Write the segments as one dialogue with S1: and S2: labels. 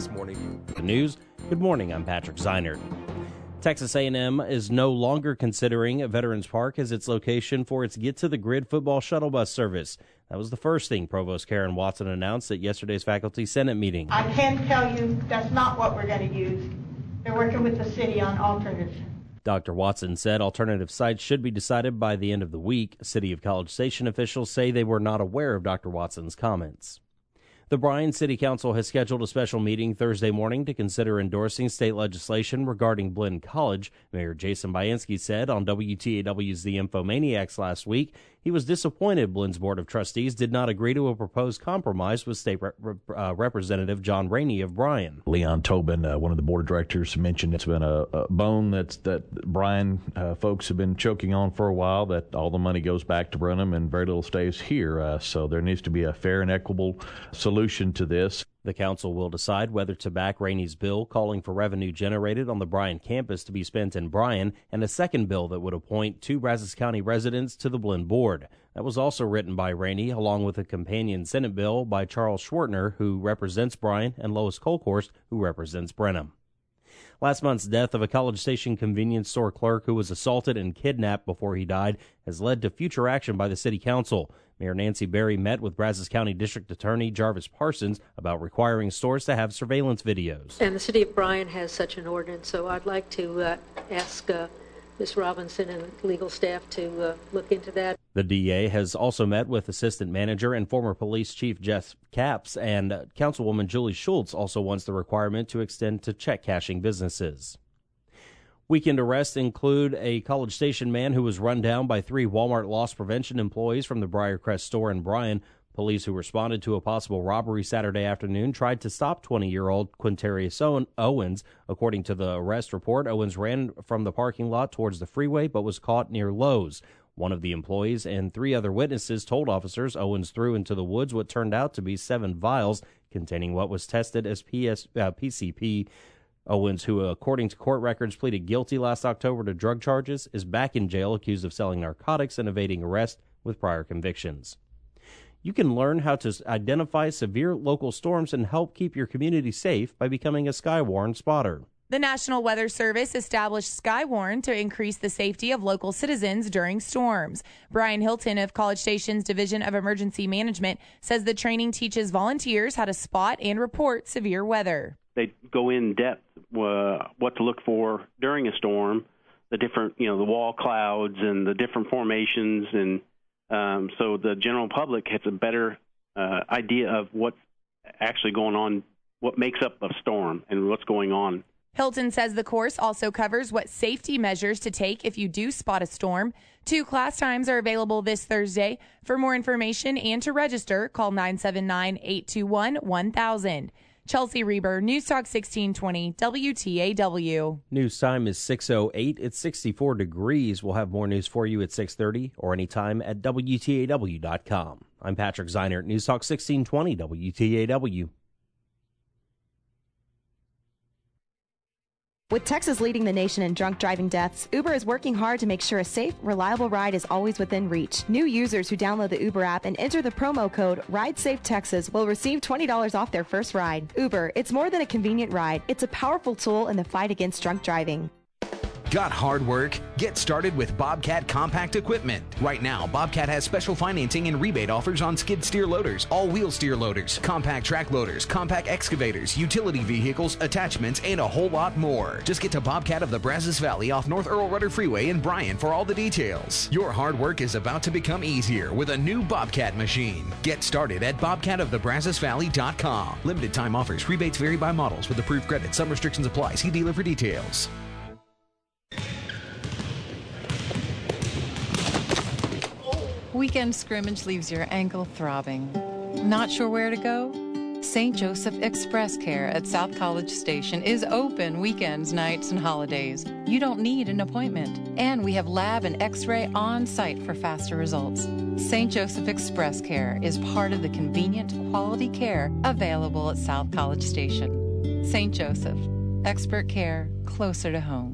S1: This Morning News. Good morning, I'm Patrick Zeinert. Texas A&M is no longer considering Veterans Park as its location for its Get to the Grid football shuttle bus service. That was the first thing Provost Karen Watson announced at yesterday's Faculty Senate meeting.
S2: I can tell you that's not what we're going to use. They're working with the city on alternatives.
S1: Dr. Watson said alternative sites should be decided by the end of the week. City of College Station officials say they were not aware of Dr. Watson's comments. The Bryan City Council has scheduled a special meeting Thursday morning to consider endorsing state legislation regarding Blinn College. Mayor Jason Bayanski said on WTAW's The Infomaniacs last week he was disappointed Blinn's Board of Trustees did not agree to a proposed compromise with State Representative John Rainey of Bryan.
S3: Leon Tobin, one of the board of directors, mentioned it's been a bone that Bryan folks have been choking on for a while, that all the money goes back to Brenham and very little stays here. So there needs to be a fair and equitable solution to this.
S1: The council will decide whether to back Rainey's bill calling for revenue generated on the Bryan campus to be spent in Bryan and a second bill that would appoint 2 Brazos County residents to the Blinn board. That was also written by Rainey, along with a companion Senate bill by Charles Schwartner, who represents Bryan, and Lois Colkhorst, who represents Brenham. Last month's death of a College Station convenience store clerk who was assaulted and kidnapped before he died has led to future action by the City Council. Mayor Nancy Berry met with Brazos County District Attorney Jarvis Parsons about requiring stores to have surveillance videos.
S4: And the City of Bryan has such an ordinance, so I'd like to ask Ms. Robinson and legal staff to look into that.
S1: The DA has also met with Assistant Manager and former Police Chief Jeff Capps, and Councilwoman Julie Schultz also wants the requirement to extend to check cashing businesses. Weekend arrests include a College Station man who was run down by 3 Walmart loss prevention employees from the Briarcrest store in Bryan. Police who responded to a possible robbery Saturday afternoon tried to stop 20-year-old Quintarius Owens. According to the arrest report, Owens ran from the parking lot towards the freeway but was caught near Lowe's. One of the employees and 3 other witnesses told officers Owens threw into the woods what turned out to be 7 vials containing what was tested as PCP. Owens, who according to court records pleaded guilty last October to drug charges, is back in jail accused of selling narcotics and evading arrest with prior convictions. You can learn how to identify severe local storms and help keep your community safe by becoming a Skywarn spotter.
S5: The National Weather Service established Skywarn to increase the safety of local citizens during storms. Brian Hilton of College Station's Division of Emergency Management says the training teaches volunteers how to spot and report severe weather.
S6: They go in depth what to look for during a storm, the different, the wall clouds and the different formations, and so the general public has a better idea of what's actually going on, what makes up a storm and what's going on.
S5: Hilton says the course also covers what safety measures to take if you do spot a storm. 2 class times are available this Thursday. For more information and to register, call 979-821-1000. Chelsea Reber, News Talk 1620, WTAW.
S1: News time is 6:08. It's 64 degrees. We'll have more news for you at 6:30 or anytime at WTAW.com. I'm Patrick Zeinert, News Talk 1620, WTAW.
S7: With Texas leading the nation in drunk driving deaths, Uber is working hard to make sure a safe, reliable ride is always within reach. New users who download the Uber app and enter the promo code RideSafeTexas will receive $20 off their first ride. Uber, it's more than a convenient ride. It's a powerful tool in the fight against drunk driving.
S8: Got hard work? Get started with Bobcat Compact Equipment. Right now, Bobcat has special financing and rebate offers on skid steer loaders, all-wheel steer loaders, compact track loaders, compact excavators, utility vehicles, attachments, and a whole lot more. Just get to Bobcat of the Brazos Valley off North Earl Rudder Freeway in Bryan for all the details. Your hard work is about to become easier with a new Bobcat machine. Get started at bobcatofthebrazosvalley.com. Limited time offers. Rebates vary by models with approved credit. Some restrictions apply. See dealer for details.
S9: Weekend scrimmage leaves your ankle throbbing. Not sure where to go? St. Joseph Express Care at South College Station is open weekends, nights, and holidays. You don't need an appointment. And we have lab and x-ray on site for faster results. St. Joseph Express Care is part of the convenient quality care available at South College Station. St. Joseph, expert care closer to home.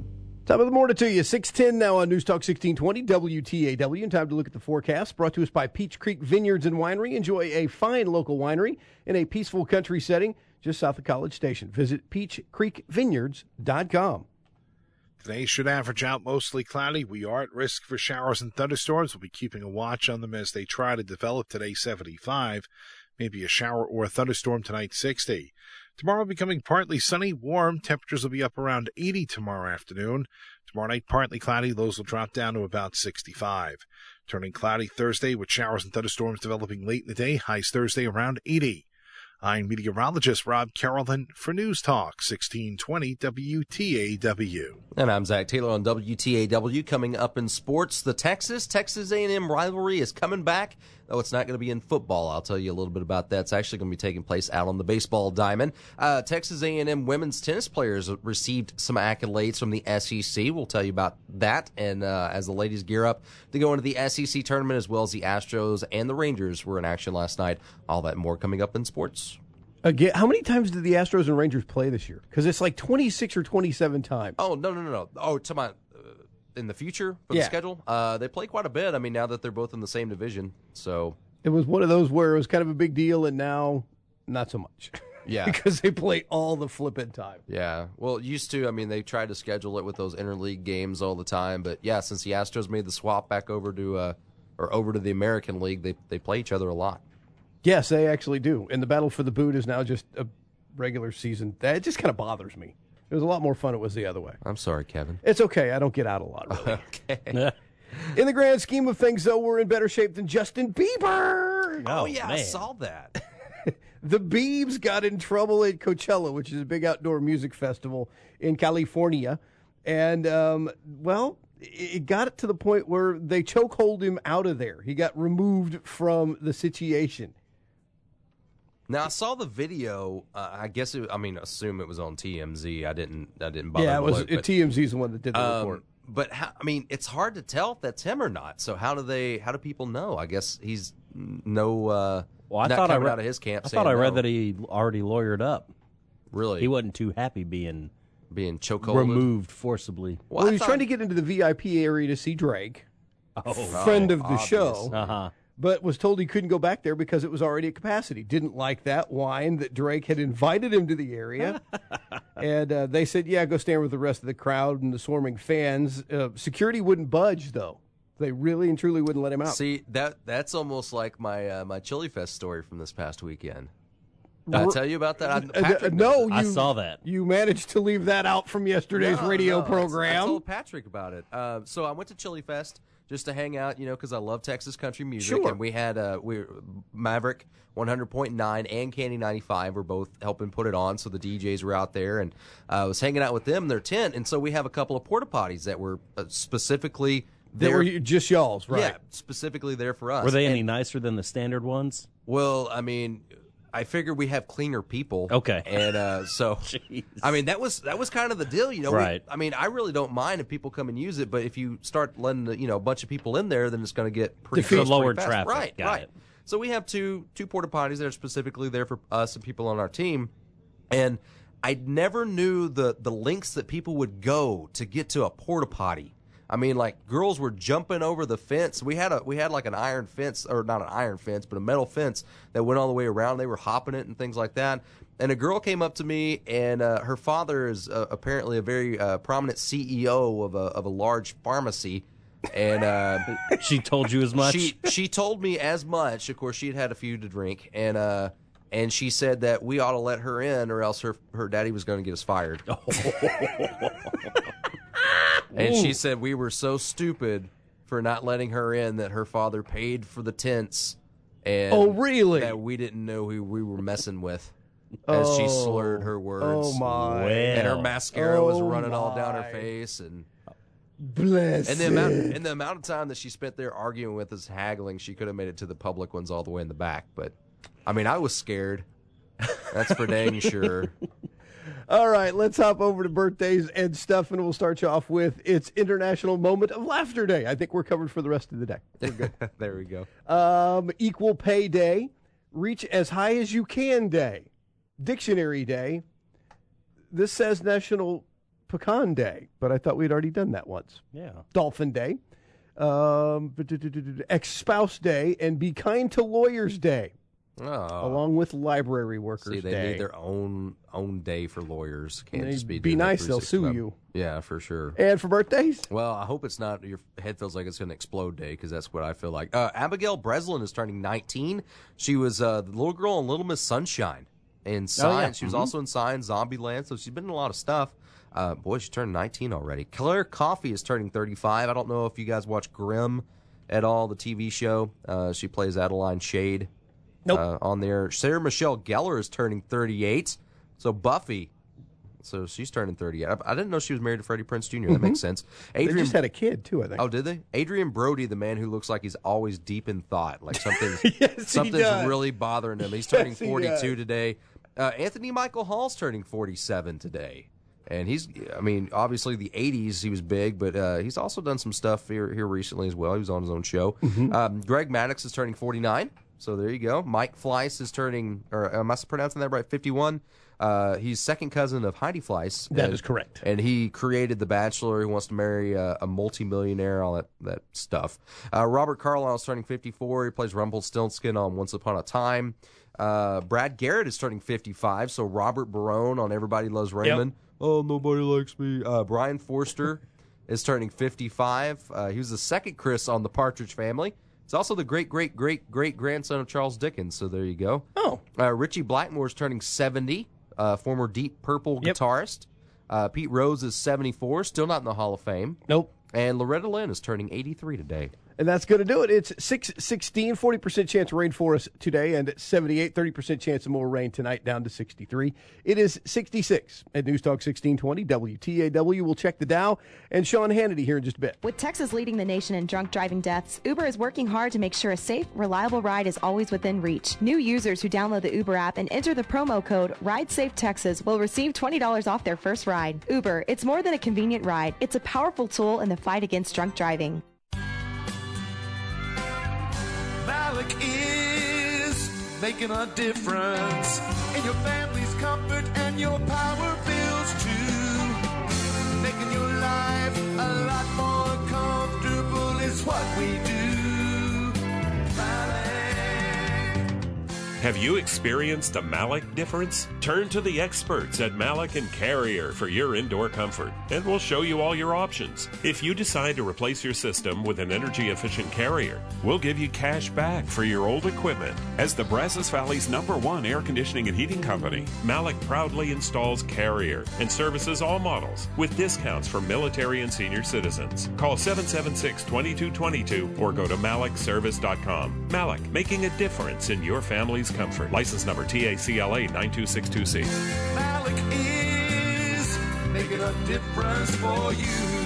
S10: Top of the morning to you, 6:10 now on News Talk 1620 WTAW, and time to look at the forecast. Brought to us by Peach Creek Vineyards and Winery. Enjoy a fine local winery in a peaceful country setting just south of College Station. Visit peachcreekvineyards.com.
S11: Today should average out mostly cloudy. We are at risk for showers and thunderstorms. We'll be keeping a watch on them as they try to develop. Today, 75. Maybe a shower or a thunderstorm tonight, 60. Tomorrow becoming partly sunny, warm. Temperatures will be up around 80 tomorrow afternoon. Tomorrow night, partly cloudy. Lows will drop down to about 65. Turning cloudy Thursday with showers and thunderstorms developing late in the day. Highs Thursday around 80. I'm meteorologist Rob Carrollton for News Talk 1620 WTAW.
S12: And I'm Zach Taylor on WTAW. Coming up in sports, the Texas A&M rivalry is coming back. Though it's not going to be in football. I'll tell you a little bit about that. It's actually going to be taking place out on the baseball diamond. Texas A&M women's tennis players received some accolades from the SEC. We'll tell you about that. And as the ladies gear up to go into the SEC tournament, as well as the Astros and the Rangers were in action last night. All that and more coming up in sports.
S10: Again, how many times did the Astros and Rangers play this year? Because it's like 26 or 27 times.
S12: Oh, no. Oh, to my... in the future for the schedule. They play quite a bit. I mean, now that they're both in the same division. So
S10: it was one of those where it was kind of a big deal, and now not so much.
S12: Yeah.
S10: Because they play all the flipping time.
S12: Yeah. Well, used to, I mean, they tried to schedule it with those interleague games all the time. But, yeah, since the Astros made the swap back over to the American League, they play each other a lot.
S10: Yes, they actually do. And the battle for the boot is now just a regular season. That just kind of bothers me. It was a lot more fun. It was the other way.
S12: I'm sorry, Kevin.
S10: It's okay. I don't get out a lot, really.
S12: Okay.
S10: In the grand scheme of things, though, we're in better shape than Justin Bieber.
S12: Oh yeah, man. I saw that.
S10: The Biebs got in trouble at Coachella, which is a big outdoor music festival in California. And, it got to the point where they chokehold him out of there. He got removed from the situation.
S12: Now I saw the video. I guess assume it was on TMZ. I didn't bother.
S10: Yeah, it was.
S12: Look, but,
S10: TMZ's the one that did the report.
S12: But it's hard to tell if that's him or not. So how do people know? I guess he's not coming out of his camp.
S1: I thought I read that he already lawyered up.
S12: Really,
S1: he wasn't too happy being
S12: chokeholded,
S1: removed forcibly.
S10: Well, he was trying to get into the VIP area to see Drake, friend of the
S12: obvious.
S10: show.
S1: Uh-huh.
S10: But was told he couldn't go back there because it was already at capacity. Didn't like that whine that Drake had invited him to the area. And they said, yeah, go stand with the rest of the crowd and the swarming fans. Security wouldn't budge, though. They really and truly wouldn't let him out.
S12: See, that's almost like my Chili Fest story from this past weekend. Did I tell you about that?
S10: No,
S1: I saw that.
S10: You managed to leave that out from yesterday's radio program.
S12: I told Patrick about it. So I went to Chili Fest just to hang out, because I love Texas country music.
S10: Sure.
S12: And we had Maverick 100.9 and Candy 95 were both helping put it on, so the DJs were out there, and I was hanging out with them in their tent, and so we have a couple of porta potties that were specifically
S10: there. They were just y'all's, right?
S12: Yeah, specifically there for us.
S1: Were they any nicer than the standard ones?
S12: Well, I mean, I figured we have cleaner people.
S1: Okay.
S12: And so,
S1: Jeez.
S12: I mean, that was kind of the deal,
S1: Right.
S12: I really don't mind if people come and use it, but if you start letting a bunch of people in there, then it's going to get pretty
S1: lower
S12: fast.
S1: traffic.
S12: Right,
S1: Got
S12: right.
S1: it.
S12: So we have two porta potties that are specifically there for us and people on our team, and I never knew the lengths that people would go to get to a porta potty. I mean, like, girls were jumping over the fence. We had like an iron fence, or not an iron fence, but a metal fence that went all the way around. They were hopping it and things like that. And a girl came up to me, and her father is apparently a very prominent CEO of a large pharmacy. And
S1: she told you as much?
S12: She told me as much. Of course, she had a few to drink, and she said that we ought to let her in, or else her daddy was going to get us fired. And she said we were so stupid for not letting her in that her father paid for the tents. And
S10: really?
S12: That we didn't know who we were messing with. As she slurred her words.
S10: Oh, my.
S12: And her mascara was running all down her face. And
S10: bless
S12: and the amount of time that she spent there arguing with us, haggling, she could have made it to the public ones all the way in the back. But, I mean, I was scared. That's for dang sure.
S10: All right, let's hop over to birthdays and stuff, and we'll start you off with it's International Moment of Laughter Day. I think we're covered for the rest of the day. We're good.
S12: There we go.
S10: Equal Pay Day, Reach as High as You Can Day, Dictionary Day. This says National Pecan Day, but I thought we'd already done that once.
S1: Yeah.
S10: Dolphin Day, Ex-Spouse Day, and Be Kind to Lawyers Day.
S12: Oh.
S10: Along with Library Workers
S12: See, they
S10: Day.
S12: need their own day for lawyers. Can't
S10: They
S12: just be
S10: be
S12: doing
S10: nice,
S12: that
S10: they'll sue
S12: 365.
S10: you.
S12: Yeah, for sure.
S10: And for birthdays?
S12: Well, I hope it's not your head feels like it's going to explode day, because that's what I feel like. Abigail Breslin is turning 19. She was the little girl in Little Miss Sunshine in Signs.
S10: Oh, yeah.
S12: She was also in Signs, Zombieland, so she's been in a lot of stuff. Boy, she turned 19 already. Claire Coffey is turning 35. I don't know if you guys watch Grimm at all, the TV show. She plays Adeline Shade.
S10: Nope.
S12: On there. Sarah Michelle Gellar is turning 38. So Buffy. So she's turning 38. I didn't know she was married to Freddie Prinze Jr. That makes sense.
S10: They just had a kid, too, I think.
S12: Oh, did they? Adrian Brody, the man who looks like he's always deep in thought. Like something's
S10: Yes,
S12: something's
S10: he does.
S12: really bothering him. He's turning
S10: Yes, he
S12: 42
S10: does.
S12: today. Anthony Michael Hall's turning 47 today. And obviously the 80s he was big, but he's also done some stuff here recently as well. He was on his own show. Greg Maddox is turning 49. So there you go. Mike Fleiss is turning, or am I pronouncing that right, 51? He's second cousin of Heidi Fleiss.
S10: That is correct.
S12: And he created The Bachelor. He wants to marry a multimillionaire, all that stuff. Robert Carlyle is turning 54. He plays Rumpelstiltskin on Once Upon a Time. Brad Garrett is turning 55. So Robert Barone on Everybody Loves Raymond. Yep. Oh, nobody likes me. Brian Forster is turning 55. He was the second Chris on The Partridge Family. He's also the great-great-great-great-grandson of Charles Dickens, so there you go.
S10: Oh.
S12: Richie Blackmore is turning 70, former Deep Purple guitarist. Pete Rose is 74, still not in the Hall of Fame.
S10: Nope.
S12: And Loretta Lynn is turning 83 today.
S10: And that's going to do it. It's 6:16, 40% chance of rain for us today, and 78, 30% chance of more rain tonight, down to 63. It is 66 at News Talk 1620 WTAW. We'll check the Dow and Sean Hannity here in just a bit.
S7: With Texas leading the nation in drunk driving deaths, Uber is working hard to make sure a safe, reliable ride is always within reach. New users who download the Uber app and enter the promo code RideSafeTexas will receive $20 off their first ride. Uber, it's more than a convenient ride. It's a powerful tool in the fight against drunk driving.
S13: Malik is making a difference in your family's comfort and your power bills too. Making your life a lot more comfortable is what we do. Malik.
S14: Have you experienced a Malik difference? Turn to the experts at Malik & Carrier for your indoor comfort, and we'll show you all your options. If you decide to replace your system with an energy-efficient Carrier, we'll give you cash back for your old equipment. As the Brazos Valley's #1 air conditioning and heating company, Malik proudly installs Carrier and services all models with discounts for military and senior citizens. Call 776-2222 or go to malikservice.com. Malik, making a difference in your family's comfort. License number TACLA 9262C.
S13: Malik is making a difference for you.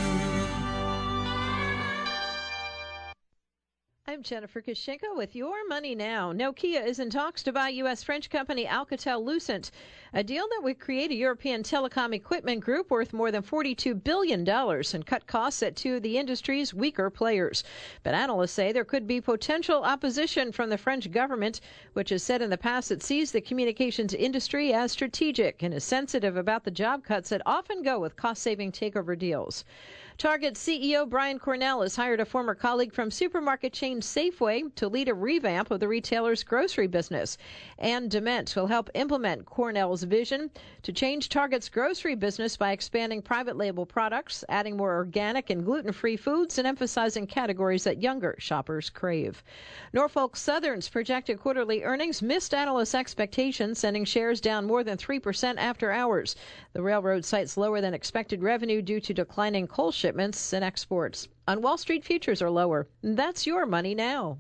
S15: I'm Jennifer Kushinka with Your Money Now. Nokia is in talks to buy U.S. French company Alcatel-Lucent, a deal that would create a European telecom equipment group worth more than $42 billion and cut costs at two of the industry's weaker players. But analysts say there could be potential opposition from the French government, which has said in the past it sees the communications industry as strategic and is sensitive about the job cuts that often go with cost-saving takeover deals. Target CEO Brian Cornell has hired a former colleague from supermarket chain Safeway to lead a revamp of the retailer's grocery business. Ann Dement will help implement Cornell's vision to change Target's grocery business by expanding private label products, adding more organic and gluten-free foods, and emphasizing categories that younger shoppers crave. Norfolk Southern's projected quarterly earnings missed analysts' expectations, sending shares down more than 3% after hours. The railroad cites lower than expected revenue due to declining coal shipments and exports. On Wall Street, futures are lower. That's Your Money Now.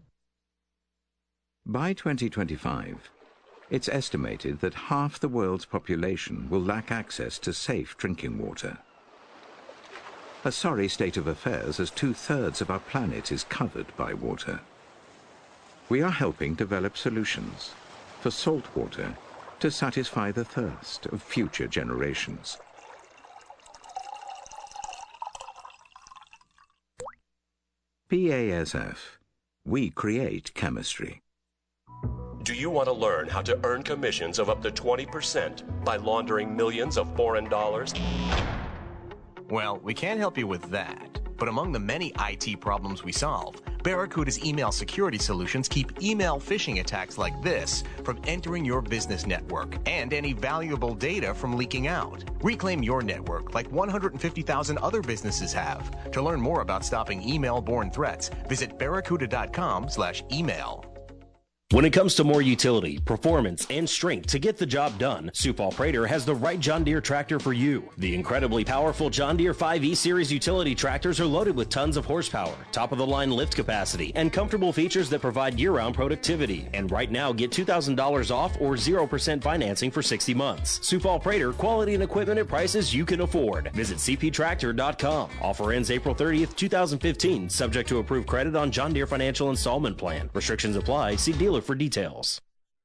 S16: By 2025, it's estimated that half the world's population will lack access to safe drinking water. A sorry state of affairs, as 2/3 of our planet is covered by water. We are helping develop solutions for salt water to satisfy the thirst of future generations. BASF. We create chemistry.
S17: Do you want to learn how to earn commissions of up to 20% by laundering millions of foreign dollars?
S18: Well, we can't help you with that. But among the many IT problems we solve, Barracuda's email security solutions keep email phishing attacks like this from entering your business network and any valuable data from leaking out. Reclaim your network like 150,000 other businesses have. To learn more about stopping email-borne threats, visit barracuda.com/email.
S1: When it comes to more utility, performance, and strength to get the job done, Sioux Falls Prater has the right John Deere tractor for you. The incredibly powerful John Deere 5E Series utility tractors are loaded with tons of horsepower, top-of-the-line lift capacity, and comfortable features that provide year-round productivity. And right now, get $2,000 off or 0% financing for 60 months. Sioux Falls Prater, quality and equipment at prices you can afford. Visit cptractor.com. Offer ends April 30th, 2015, subject to approved credit on John Deere Financial Installment Plan. Restrictions apply. See dealer for details.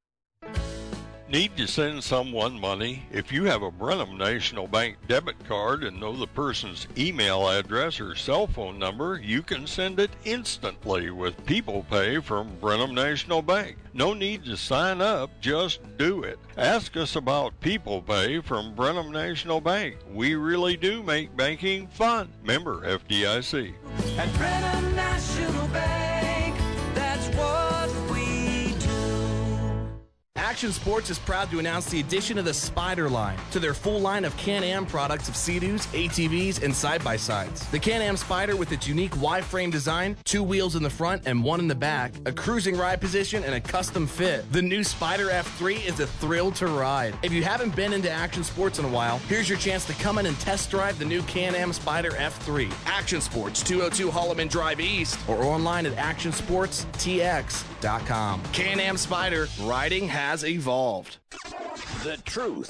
S19: Need to send someone money? If you have a Brenham National Bank debit card and know the person's email address or cell phone number, you can send it instantly with People Pay from Brenham National Bank. No need to sign up, just do it. Ask us about People Pay from Brenham National Bank. We really do make banking fun. Member FDIC.
S13: At Brenham National Bank, that's what we do.
S20: Action Sports is proud to announce the addition of the Spider line to their full line of Can-Am products of Sea-Doos, ATVs, and side-by-sides. The Can-Am Spider with its unique Y-frame design, 2 wheels in the front and 1 in the back, a cruising ride position, and a custom fit. The new Spider F3 is a thrill to ride. If you haven't been into Action Sports in a while, here's your chance to come in and test drive the new Can-Am Spider F3. Action Sports, 202 Holloman Drive East, or online at actionsportstx.com. Can-Am Spider, riding has evolved.
S21: The truth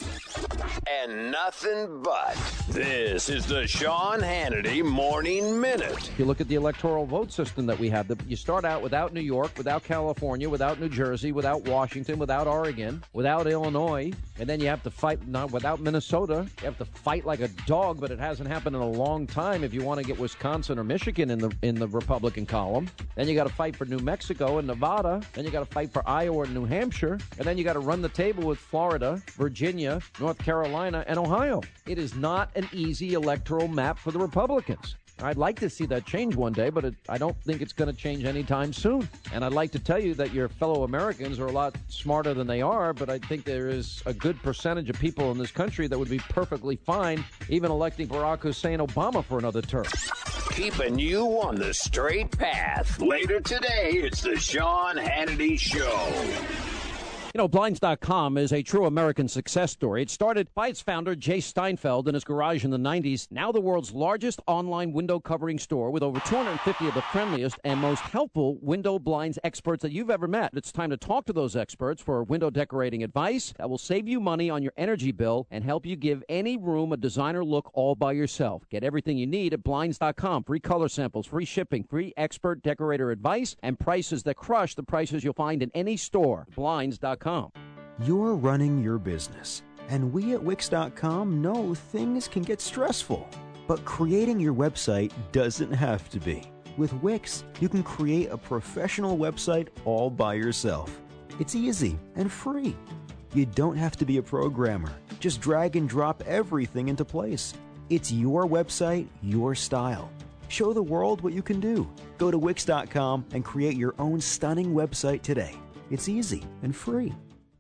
S21: and nothing but. This is the Sean Hannity Morning Minute.
S22: If you look at the electoral vote system that we have, you start out without New York, without California, without New Jersey, without Washington, without Oregon, without Illinois, and then you have to fight without Minnesota. You have to fight like a dog, but it hasn't happened in a long time if you want to get Wisconsin or Michigan in the Republican column. Then you got to fight for New Mexico and Nevada. Then you got to fight for Iowa and New Hampshire. And then you got to run the table with Florida, Virginia, North Carolina, and Ohio. It is not an easy electoral map for the Republicans. I'd like to see that change one day, but I don't think it's going to change anytime soon. And I'd like to tell you that your fellow Americans are a lot smarter than they are, but I think there is a good percentage of people in this country that would be perfectly fine even electing Barack Hussein Obama for another term.
S21: Keeping you on the straight path. Later today, it's the Sean Hannity Show.
S22: You know, Blinds.com is a true American success story. It started by its founder, Jay Steinfeld, in his garage in the 90s. Now the world's largest online window covering store with over 250 of the friendliest and most helpful window blinds experts that you've ever met. It's time to talk to those experts for window decorating advice that will save you money on your energy bill and help you give any room a designer look all by yourself. Get everything you need at Blinds.com. Free color samples, free shipping, free expert decorator advice, and prices that crush the prices you'll find in any store. Blinds.com.
S23: You're running your business, and we at Wix.com know things can get stressful. But creating your website doesn't have to be. With Wix, you can create a professional website all by yourself. It's easy and free. You don't have to be a programmer. Just drag and drop everything into place. It's your website, your style. Show the world what you can do. Go to Wix.com and create your own stunning website today. It's easy and free.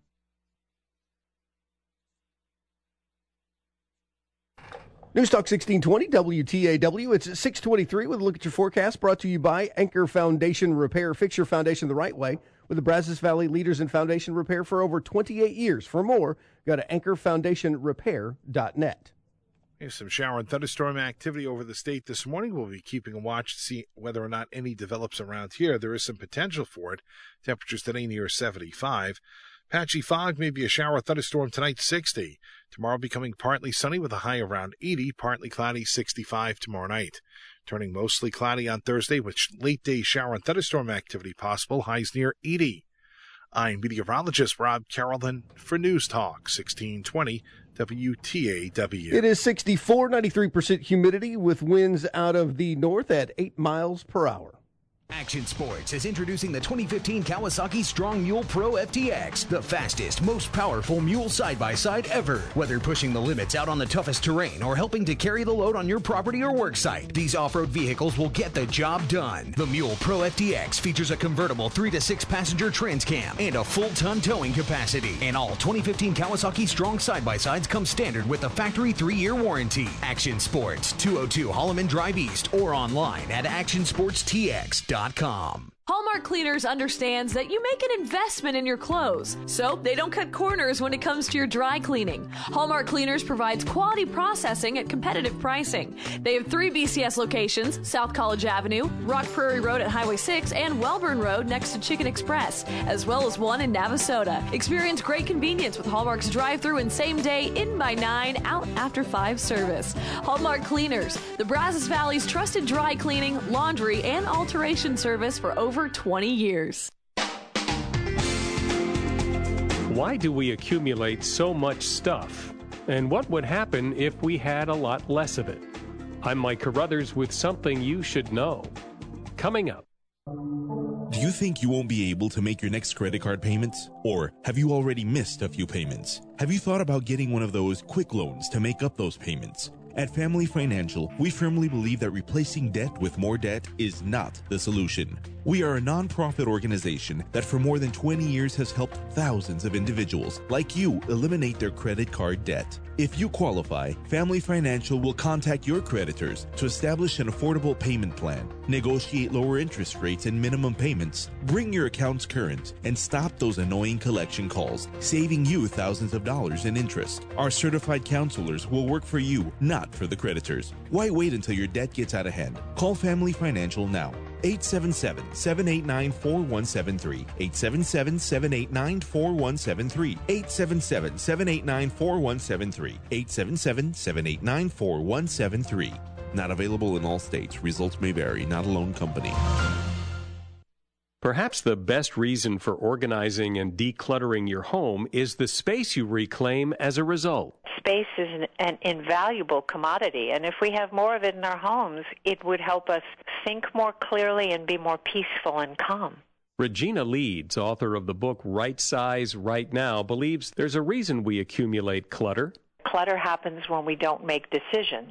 S10: News Talk 1620 WTAW. It's at 6:23 with a look at your forecast, brought to you by Anchor Foundation Repair. Fix your foundation the right way with the Brazos Valley leaders in foundation repair for over 28 years. For more, go to anchorfoundationrepair.net.
S11: Here's some shower and thunderstorm activity over the state this morning. We'll be keeping a watch to see whether or not any develops around here. There is some potential for it. Temperatures today near 75. Patchy fog, maybe a shower or thunderstorm tonight, 60. Tomorrow becoming partly sunny with a high around 80. Partly cloudy, 65 tomorrow night. Turning mostly cloudy on Thursday with late day shower and thunderstorm activity possible. Highs near 80. I'm meteorologist Rob Carrollton for News Talk 1620 WTAW.
S10: It is 64, 93% humidity with winds out of the north at 8 miles per hour.
S8: Action Sports is introducing the 2015 Kawasaki Strong Mule Pro FTX, the fastest, most powerful mule side-by-side ever. Whether pushing the limits out on the toughest terrain or helping to carry the load on your property or work site, these off-road vehicles will get the job done. The Mule Pro FTX features a convertible 3 to 6 passenger trans cam and a full-ton towing capacity. And all 2015 Kawasaki Strong side-by-sides come standard with a factory 3-year warranty. Action Sports, 202 Holloman Drive East, or online at actionsportstx.com.
S2: Hallmark Cleaners understands that you make an investment in your clothes, so they don't cut corners when it comes to your dry cleaning. Hallmark Cleaners provides quality processing at competitive pricing. They have 3 BCS locations: South College Avenue, Rock Prairie Road at Highway 6, and Welborn Road next to Chicken Express, as well as one in Navasota. Experience great convenience with Hallmark's drive-through and same-day in by 9, out after 5 service. Hallmark Cleaners, the Brazos Valley's trusted dry cleaning, laundry, and alteration service for over 20 years.
S3: Why do we accumulate so much stuff? And what would happen if we had a lot less of it? I'm Mike Carruthers with something you should know. Coming up.
S4: Do you think you won't be able to make your next credit card payments? Or have you already missed a few payments? Have you thought about getting one of those quick loans to make up those payments? At Family Financial, we firmly believe that replacing debt with more debt is not the solution. We are a nonprofit organization that for more than 20 years has helped thousands of individuals like you eliminate their credit card debt. If you qualify, Family Financial will contact your creditors to establish an affordable payment plan, negotiate lower interest rates and minimum payments, bring your accounts current, and stop those annoying collection calls, saving you thousands of dollars in interest. Our certified counselors will work for you, not for the creditors. Why wait until your debt gets out of hand? Call Family Financial now. 877-789-4173. 877-789-4173. 877-789-4173. 877-789-4173. Not available in all states. Results may vary. Not a loan company.
S3: Perhaps the best reason for organizing and decluttering your home is the space you reclaim as a result.
S24: Space is an invaluable commodity, and if we have more of it in our homes, it would help us think more clearly and be more peaceful and calm.
S3: Regina Leeds, author of the book Right Size, Right Now, believes there's a reason we accumulate clutter.
S24: Clutter happens when we don't make decisions.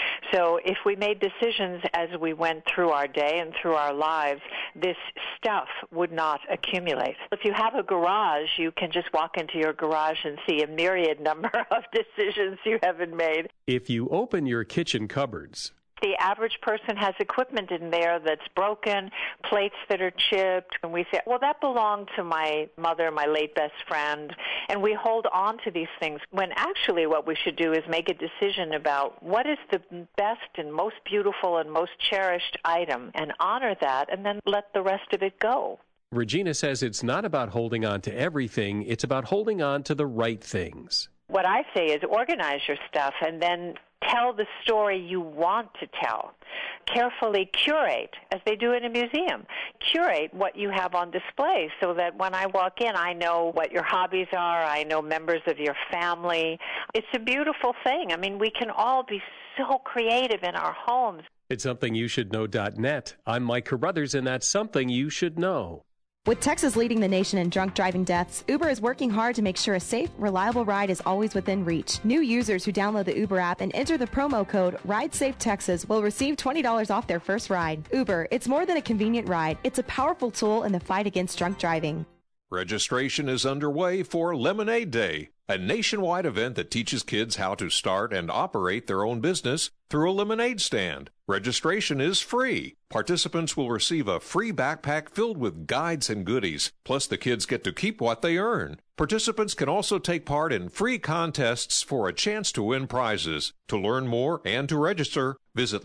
S24: So if we made decisions as we went through our day and through our lives, this stuff would not accumulate. If you have a garage, you can just walk into your garage and see a myriad number of decisions you haven't made.
S3: If you open your kitchen cupboards,
S24: the average person has equipment in there that's broken, plates that are chipped, and we say, well, that belonged to my mother, my late best friend, and we hold on to these things when actually what we should do is make a decision about what is the best and most beautiful and most cherished item and honor that and then let the rest of it go.
S3: Regina says it's not about holding on to everything, it's about holding on to the right things.
S24: What I say is organize your stuff and then tell the story you want to tell. Carefully curate, as they do in a museum. Curate what you have on display so that when I walk in, I know what your hobbies are. I know members of your family. It's a beautiful thing. I mean, we can all be so creative in our homes.
S3: It's SomethingYouShouldKnow.net. I'm Mike Carruthers, and that's Something You Should Know.
S7: With Texas leading the nation in drunk driving deaths, Uber is working hard to make sure a safe, reliable ride is always within reach. New users who download the Uber app and enter the promo code RideSafeTexas will receive $20 off their first ride. Uber, it's more than a convenient ride. It's a powerful tool in the fight against drunk driving.
S25: Registration is underway for Lemonade Day, a nationwide event that teaches kids how to start and operate their own business through a lemonade stand. Registration is free. Participants will receive a free backpack filled with guides and goodies, plus the kids get to keep what they earn. Participants can also take part in free contests for a chance to win prizes. To learn more and to register, visit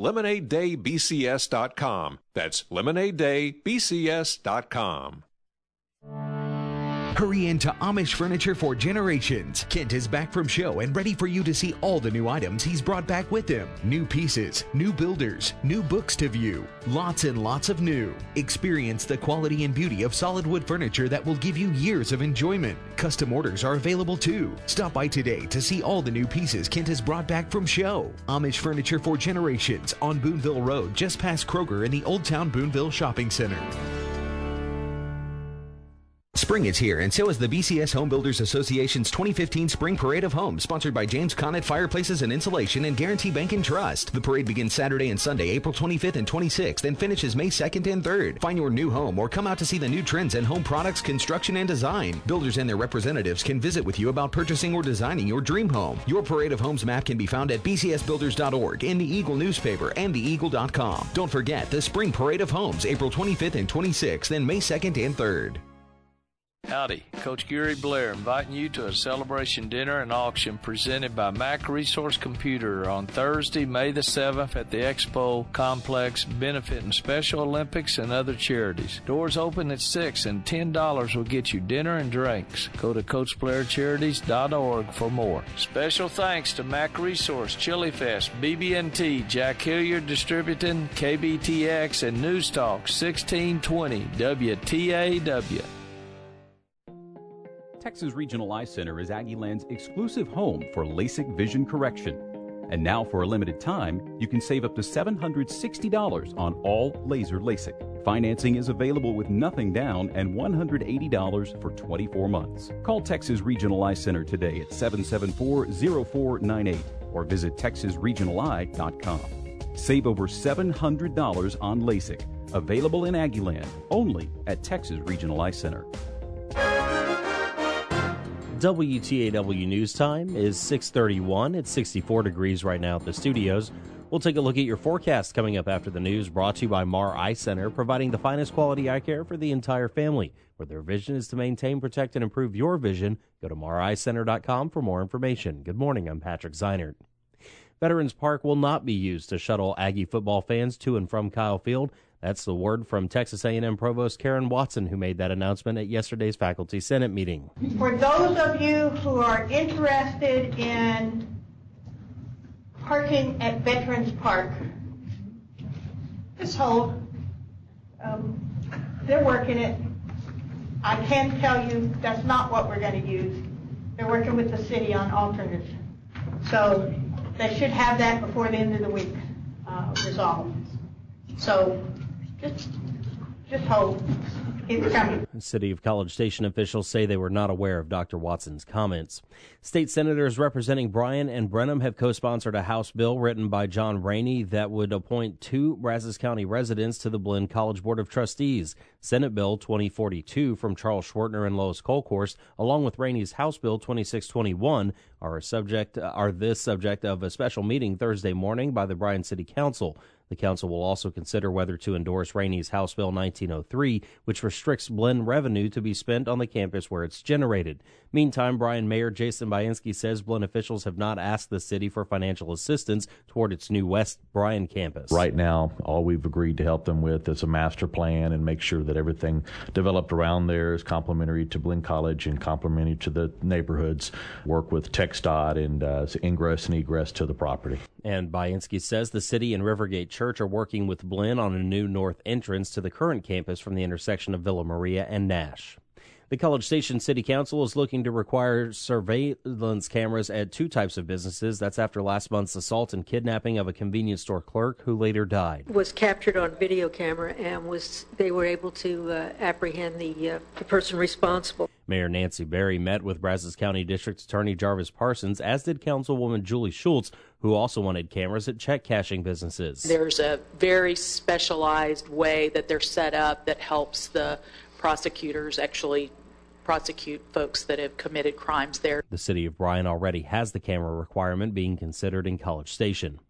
S25: lemonadedaybcs.com. That's lemonadedaybcs.com.
S8: Hurry into Amish Furniture for Generations. Kent is back from show and ready for you to see all the new items he's brought back with him. New pieces, new builders, new books to view. Lots and lots of new. Experience the quality and beauty of solid wood furniture that will give you years of enjoyment. Custom orders are available too. Stop by today to see all the new pieces Kent has brought back from show. Amish Furniture for Generations on Boonville Road, just past Kroger in the Old Town Boonville Shopping Center. Spring is here, and so is the BCS Home Builders Association's 2015 Spring Parade of Homes, sponsored by James Conant Fireplaces and Insulation and Guarantee Bank and Trust. The parade begins Saturday and Sunday, April 25th and 26th, and finishes May 2nd and 3rd. Find your new home or come out to see the new trends in home products, construction, and design. Builders and their representatives can visit with you about purchasing or designing your dream home. Your Parade of Homes map can be found at bcsbuilders.org, in the Eagle newspaper, and theeagle.com. Don't forget the Spring Parade of Homes, April 25th and 26th, and May 2nd and 3rd.
S5: Howdy, Coach Gary Blair inviting you to a celebration dinner and auction presented by Mac Resource Computer on Thursday, May the 7th at the Expo Complex, benefiting Special Olympics and other charities. Doors open at 6 and $10 will get you dinner and drinks. Go to CoachBlairCharities.org for more. Special thanks to Mac Resource, Chili Fest, BB&T, Jack Hilliard Distributing, KBTX, and News Talk 1620 WTAW.
S6: Texas Regional Eye Center is Aggieland's exclusive home for LASIK vision correction. And now, for a limited time, you can save up to $760 on all laser LASIK. Financing is available with nothing down and $180 for 24 months. Call Texas Regional Eye Center today at 774-0498 or visit TexasRegionalEye.com. Save over $700 on LASIK. Available in Aggieland, only at Texas Regional Eye Center.
S1: WTAW News Time is 6:31. It's 64 degrees right now at the studios. We'll take a look at your forecast coming up after the news, brought to you by Mar Eye Center, providing the finest quality eye care for the entire family. Where their vision is to maintain, protect, and improve your vision, go to mareyecenter.com for more information. Good morning, I'm Patrick Zeinert. Veterans Park will not be used to shuttle Aggie football fans to and from Kyle Field. That's the word from Texas A&M Provost Karen Watson, who made that announcement at yesterday's Faculty Senate meeting.
S9: For those of you who are interested in parking at Veterans Park, just hold. They're working it. I can tell you that's not what we're going to use. They're working with the city on alternates. So they should have that before the end of the week resolved. So just hold. It's coming.
S1: City of College Station officials say they were not aware of Dr. Watson's comments. State senators representing Bryan and Brenham have co-sponsored a House bill written by John Rainey that would appoint 2 Brazos County residents to the Blinn College Board of Trustees. Senate Bill 2042 from Charles Schwartner and Lois Colkhorst, along with Rainey's House Bill 2621, are the subject of a special meeting Thursday morning by the Bryan City Council. The council will also consider whether to endorse Rainey's House Bill 1903, which restricts Blinn revenue to be spent on the campus where it's generated. Meantime, Bryan Mayor Jason Bainski says Blinn officials have not asked the city for financial assistance toward its new West Bryan campus.
S12: Right now, all we've agreed to help them with is a master plan and make sure that everything developed around there is complementary to Blinn College and complementary to the neighborhoods. Work with TxDOT and ingress and egress to the property.
S1: And Bainski says the city and Rivergate Church are working with Blinn on a new north entrance to the current campus from the intersection of Villa Maria and Nash. The College Station City Council is looking to require surveillance cameras at 2 types of businesses. That's after last month's assault and kidnapping of a convenience store clerk who later died.
S14: Was captured on video camera and they were able to apprehend the person responsible.
S1: Mayor Nancy Berry met with Brazos County District Attorney Jarvis Parsons, as did Councilwoman Julie Schultz, who also wanted cameras at check cashing businesses.
S26: There's a very specialized way that they're set up that helps the prosecutors actually prosecute folks that have committed crimes there.
S1: The city of Bryan already has the camera requirement being considered in College Station.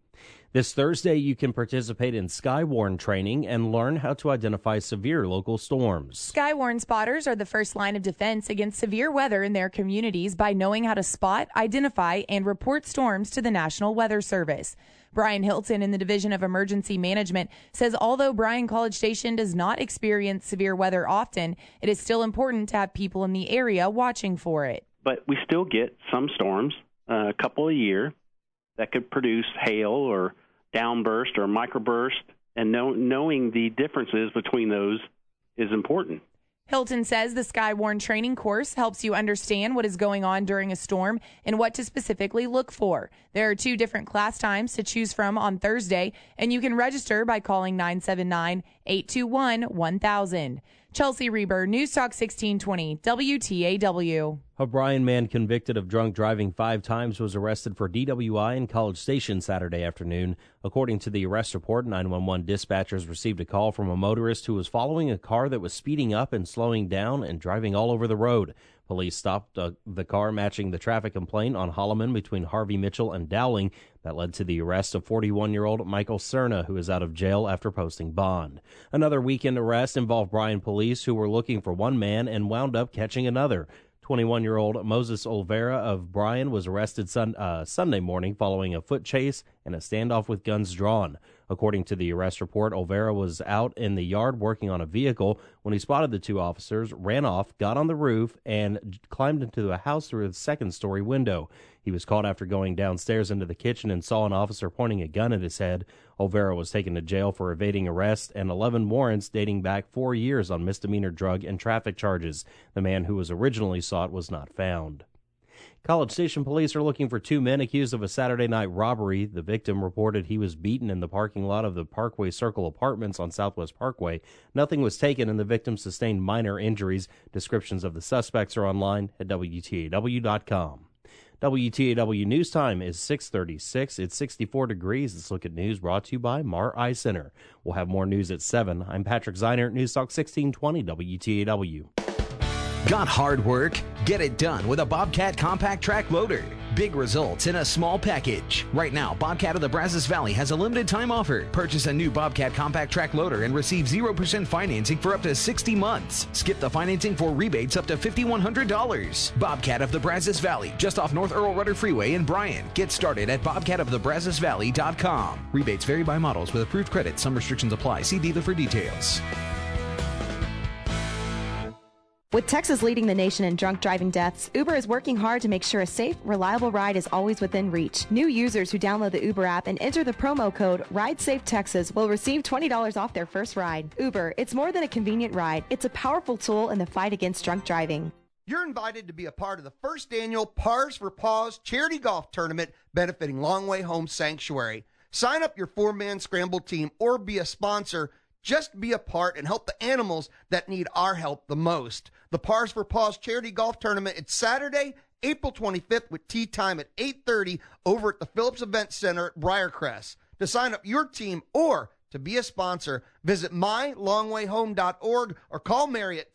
S1: This Thursday, you can participate in Skywarn training and learn how to identify severe local storms.
S13: Skywarn spotters are the first line of defense against severe weather in their communities by knowing how to spot, identify, and report storms to the National Weather Service. Brian Hilton in the Division of Emergency Management says although Bryan College Station does not experience severe weather often, it is still important to have people in the area watching for it.
S15: But we still get some storms, a couple a year, that could produce hail or downburst or microburst, and knowing the differences between those is important.
S13: Hilton says the Skywarn training course helps you understand what is going on during a storm and what to specifically look for. There are 2 different class times to choose from on Thursday, and you can register by calling 979-821-1000. Chelsea Reber, News Talk 1620, WTAW.
S1: A Bryan man convicted of drunk driving 5 times was arrested for DWI in College Station Saturday afternoon. According to the arrest report, 911 dispatchers received a call from a motorist who was following a car that was speeding up and slowing down and driving all over the road. Police stopped the car matching the traffic complaint on Holloman between Harvey Mitchell and Dowling. That led to the arrest of 41-year-old Michael Cerna, who is out of jail after posting bond. Another weekend arrest involved Bryan police, who were looking for one man and wound up catching another. 21-year-old Moses Olvera of Bryan was arrested Sunday morning following a foot chase and a standoff with guns drawn. According to the arrest report, Olvera was out in the yard working on a vehicle when he spotted the 2 officers, ran off, got on the roof, and climbed into a house through a second-story window. He was caught after going downstairs into the kitchen and saw an officer pointing a gun at his head. Olvera was taken to jail for evading arrest and 11 warrants dating back 4 years on misdemeanor drug and traffic charges. The man who was originally sought was not found. College Station police are looking for 2 men accused of a Saturday night robbery. The victim reported he was beaten in the parking lot of the Parkway Circle Apartments on Southwest Parkway. Nothing was taken, and the victim sustained minor injuries. Descriptions of the suspects are online at WTAW.com. WTAW News Time is 6:36. It's 64 degrees. Let's look at news brought to you by Mar Eye Center. We'll have more news at 7. I'm Patrick Zeiner, News Talk 1620 WTAW.
S8: Got hard work? Get it done with a Bobcat compact track loader. Big results in a small package. Right now, Bobcat of the Brazos Valley has a limited time offer. Purchase a new Bobcat compact track loader and receive 0% financing for up to 60 months. Skip the financing for rebates up to $5,100. Bobcat of the Brazos Valley, just off North Earl Rudder Freeway in Bryan. Get started at bobcatofthebrazosvalley.com. Rebates vary by models with approved credit. Some restrictions apply. See dealer for details.
S7: With Texas leading the nation in drunk driving deaths, Uber is working hard to make sure a safe, reliable ride is always within reach. New users who download the Uber app and enter the promo code RIDESAFETEXAS will receive $20 off their first ride. Uber, it's more than a convenient ride. It's a powerful tool in the fight against drunk driving.
S16: You're invited to be a part of the first annual Pars for Paws charity golf tournament benefiting Long Way Home Sanctuary. Sign up your 4-man scramble team or be a sponsor. Just be a part and help the animals that need our help the most. The Pars for Paws charity golf tournament, it's Saturday, April 25th with tee time at 8:30 over at the Phillips Event Center at Briarcrest. To sign up your team or to be a sponsor, visit mylongwayhome.org or call Mary at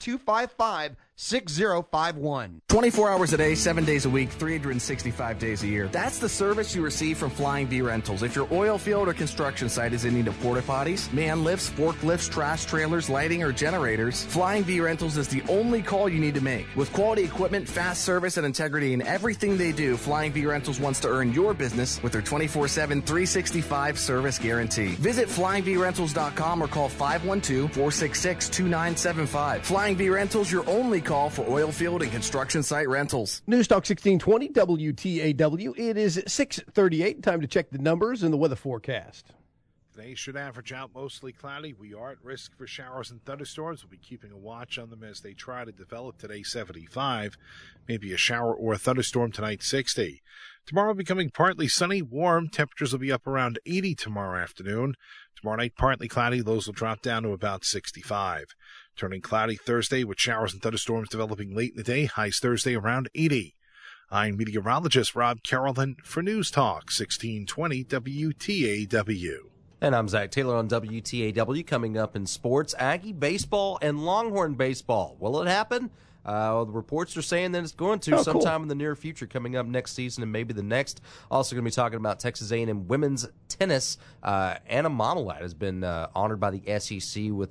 S16: 255-6051.
S20: 24 hours a day, 7 days a week, 365 days a year. That's the service you receive from Flying V Rentals. If your oil field or construction site is in need of porta potties, man lifts, forklifts, trash trailers, lighting, or generators, Flying V Rentals is the only call you need to make. With quality equipment, fast service, and integrity in everything they do, Flying V Rentals wants to earn your business with their 24/7, 365 service guarantee. Visit flyingvrentals.com or call 512-466-2975. Flying V Rentals, your only call for oil field and construction site rentals.
S10: News Talk 1620 WTAW. It is 6:38. Time to check the numbers and the weather forecast.
S11: Today should average out mostly cloudy. We are at risk for showers and thunderstorms. We'll be keeping a watch on them as they try to develop. Today, 75. Maybe a shower or a thunderstorm tonight, 60. Tomorrow becoming partly sunny, warm. Temperatures will be up around 80 tomorrow afternoon. Tomorrow night, partly cloudy. Lows will drop down to about 65. Turning cloudy Thursday with showers and thunderstorms developing late in the day. Highs Thursday around 80. I'm meteorologist Rob Carrollton for News Talk 1620 WTAW.
S17: And I'm Zach Taylor on WTAW. Coming up in sports, Aggie baseball and Longhorn baseball. Will it happen? The reports are saying that it's going to sometime in the near future, coming up next season and maybe the next. Also going to be talking about Texas A&M women's tennis. Anna Monolat has been honored by the SEC with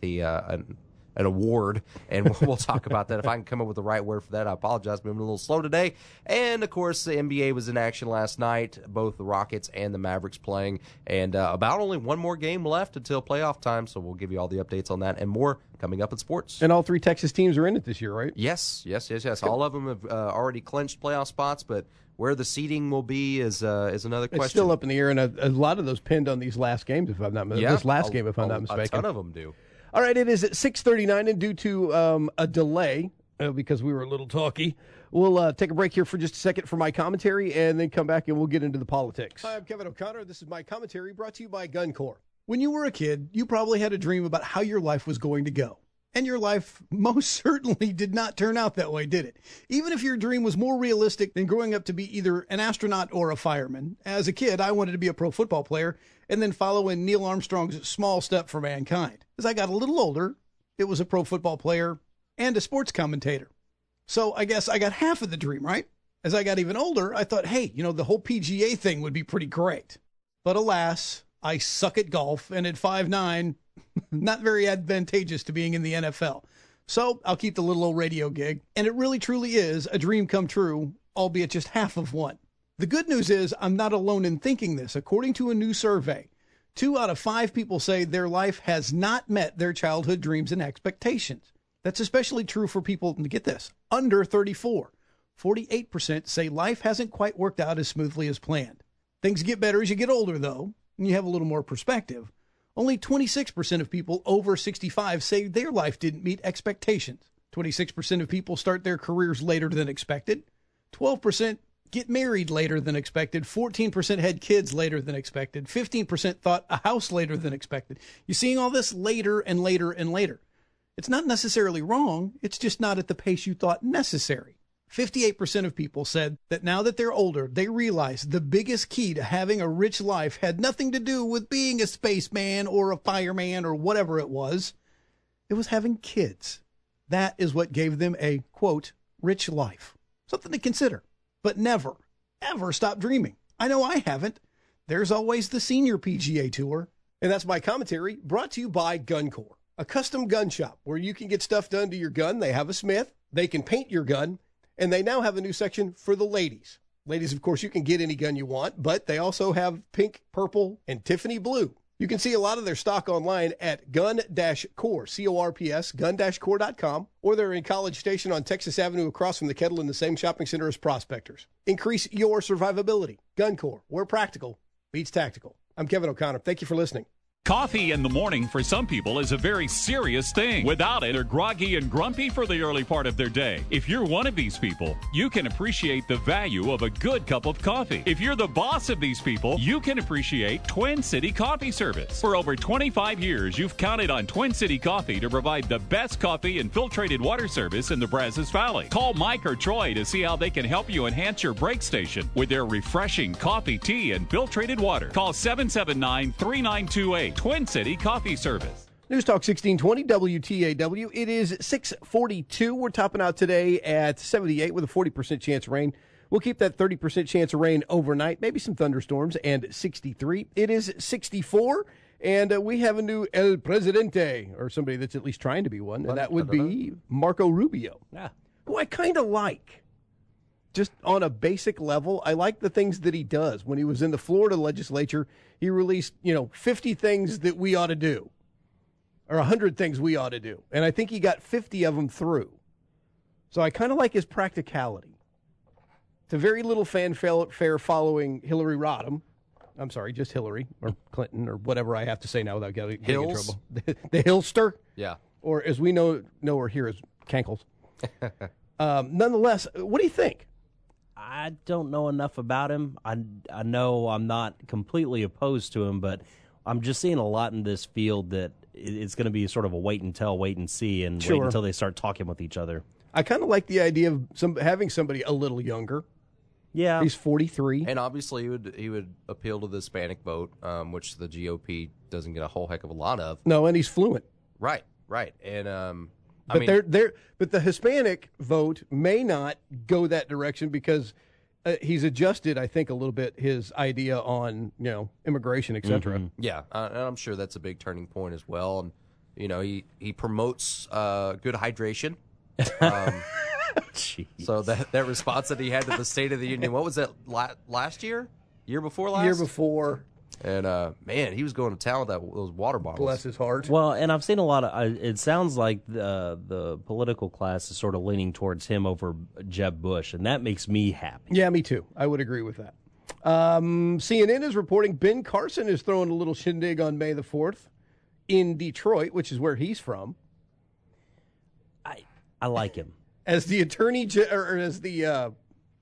S17: an award, and we'll talk about that. If I can come up with the right word for that, I apologize. Moving a little slow today. And, of course, the NBA was in action last night, both the Rockets and the Mavericks playing, and about only one more game left until playoff time, so we'll give you all the updates on that and more coming up in sports.
S10: And all 3 Texas teams are in it this year, right?
S17: Yes. All of them have already clinched playoff spots, but where the seeding will be is another question.
S10: It's still up in the air, and a lot of those pinned on these last games, if I'm not mistaken. This last game, if I'm not mistaken.
S17: A ton of them do.
S10: All right, it is at 6:39, and due to a delay, because we were a little talky, we'll take a break here for just a second for my commentary, and then come back and we'll get into the politics. Hi, I'm Kevin O'Connor. This is my commentary brought to you by GunCorp.
S18: When you were a kid, you probably had a dream about how your life was going to go. And your life most certainly did not turn out that way, did it? Even if your dream was more realistic than growing up to be either an astronaut or a fireman. As a kid, I wanted to be a pro football player and then follow in Neil Armstrong's small step for mankind. As I got a little older, it was a pro football player and a sports commentator. So I guess I got half of the dream, right? As I got even older, I thought, hey, the whole PGA thing would be pretty great. But alas, I suck at golf, and at 5'9", not very advantageous to being in the NFL. So I'll keep the little old radio gig. And it really truly is a dream come true, albeit just half of one. The good news is I'm not alone in thinking this. According to a new survey, 2 out of 5 people say their life has not met their childhood dreams and expectations. That's especially true for people, get this, under 34. 48% say life hasn't quite worked out as smoothly as planned. Things get better as you get older, though, and you have a little more perspective. Only 26% of people over 65 say their life didn't meet expectations. 26% of people start their careers later than expected. 12% get married later than expected. 14% had kids later than expected. 15% thought a house later than expected. You're seeing all this later and later and later. It's not necessarily wrong. It's just not at the pace you thought necessary. 58% of people said that now that they're older, they realize the biggest key to having a rich life had nothing to do with being a spaceman or a fireman or whatever it was. It was having kids. That is what gave them a, quote, rich life. Something to consider. But never, ever stop dreaming. I know I haven't. There's always the senior PGA Tour.
S10: And that's my commentary brought to you by GunCorp, a custom gun shop where you can get stuff done to your gun. They have a smith. They can paint your gun. And they now have a new section for the ladies. Ladies, of course, you can get any gun you want, but they also have pink, purple, and Tiffany blue. You can see a lot of their stock online at gun-core, C-O-R-P-S, gun-core.com, or they're in College Station on Texas Avenue across from the Kettle in the same shopping center as Prospectors. Increase your survivability. GunCorp, where practical meets tactical. I'm Kevin O'Connor. Thank you for listening.
S19: Coffee in the morning for some people is a very serious thing. Without it, they're groggy and grumpy for the early part of their day. If you're one of these people, you can appreciate the value of a good cup of coffee. If you're the boss of these people, you can appreciate Twin City Coffee Service. For over 25 years, you've counted on Twin City Coffee to provide the best coffee and filtrated water service in the Brazos Valley. Call Mike or Troy to see how they can help you enhance your break station with their refreshing coffee, tea, and filtrated water. Call 779-3928. Twin City Coffee Service.
S10: News Talk 1620 WTAW. It is 6:42. We're topping out today at 78 with a 40% chance of rain. We'll keep that 30% chance of rain overnight, maybe some thunderstorms, and 63. It is 64, and we have a new El Presidente, or somebody that's at least trying to be one, and that would be Marco Rubio, who I kind of like. Just on a basic level, I like the things that he does. When he was in the Florida legislature, he released, 50 things that we ought to do, or 100 things we ought to do. And I think he got 50 of them through. So I kind of like his practicality. It's a very little fanfare following Hillary Rodham. I'm sorry, just Hillary, or Clinton, or whatever I have to say now without getting in trouble. The Hillster?
S17: Yeah.
S10: Or as we know her here as Cankles. Nonetheless, what do you think?
S1: I don't know enough about him. I know I'm not completely opposed to him, but I'm just seeing a lot in this field that it's going to be sort of a wait and see and wait until they start talking with each other.
S10: I kind of like the idea of having somebody a little younger.
S1: Yeah.
S10: He's 43.
S17: And obviously he would appeal to the Hispanic vote, which the GOP doesn't get a whole heck of a lot of.
S10: No, and he's fluent.
S17: Right. And
S10: But but the Hispanic vote may not go that direction because he's adjusted, I think, a little bit his idea on immigration, etc.
S17: Mm-hmm. Yeah, and I'm sure that's a big turning point as well. And he promotes good hydration. So that response that he had to the State of the Union, what was that, last year? Year before last?
S10: Year before.
S17: And, man, he was going to town with those water bottles.
S10: Bless his heart.
S1: Well, and I've seen a lot of, it sounds like the political class is sort of leaning towards him over Jeb Bush, and that makes me happy.
S10: Yeah, me too. I would agree with that. CNN is reporting Ben Carson is throwing a little shindig on May the 4th in Detroit, which is where he's from.
S1: I like him.
S10: As the attorney, or as the